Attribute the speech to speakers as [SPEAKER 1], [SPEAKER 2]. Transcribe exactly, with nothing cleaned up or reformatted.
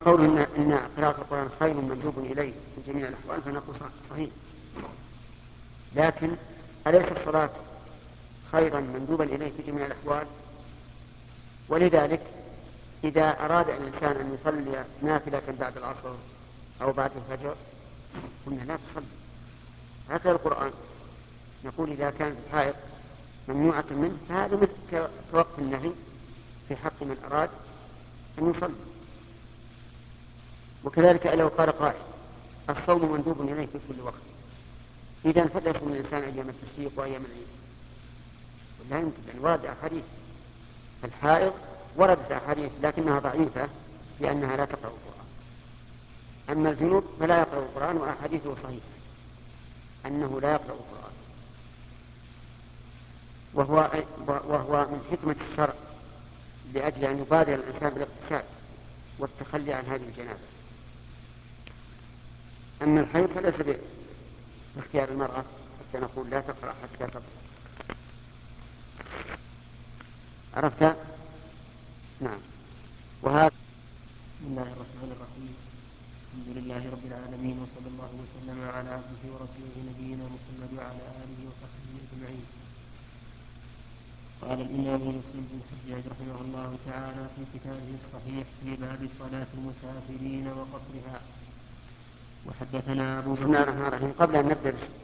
[SPEAKER 1] قولنا إن قراءة القرآن خير مندوب إليه في جميع الأحوال فنقول صحيح، لكن أليس الصلاة خيرا مندوبا إليه في جميع الأحوال؟ ولذلك إذا أراد الإنسان أن يصلي نافلة بعد العصر أو بعد الفجر قلنا لا تصلي. هكذا القرآن نقول إذا كانت الحائض ممنوعة منه فهذا مثل كوقت النهي في حق من أراد أن يصلي. وكذلك لو قال قائل الصوم مندوب إليه في كل وقت، إذا فليصوم الإنسان أيام التشريق وأيام العيد. لا يمكن، لأن ورد أحاديث الحائض وردت أحاديث لكنها ضعيفة لأنها لا تقرأ القرآن. أما الجنوب فلا يقرأ القرآن وأحاديثه صحيحة أنه لا يقرأ القرآن، وهو, وهو من حكمة الشرع لأجل أن يبادر الإنسان بالاغتسال والتخلي عن هذه الجنابة. أما الحيض فليس باختيار المرأة حتى نقول لا تقرأ حتى تطهر. عرفت؟ نعم. وهذا
[SPEAKER 2] بسم الله الرحمن الرحيم. الحمد لله رب العالمين، وصلى الله وسلم على عبده ورسوله نبينا محمد وعلى آله وصحبه أجمعين. قال الإمام مسلم بن الحجاج رحمه الله تعالى في كتابه الصحيح في باب صلاة المسافرين وقصرها. وحدثنا أبو بكر.
[SPEAKER 1] بسم الله الرحمن الرحيم. قبل أن نبدأ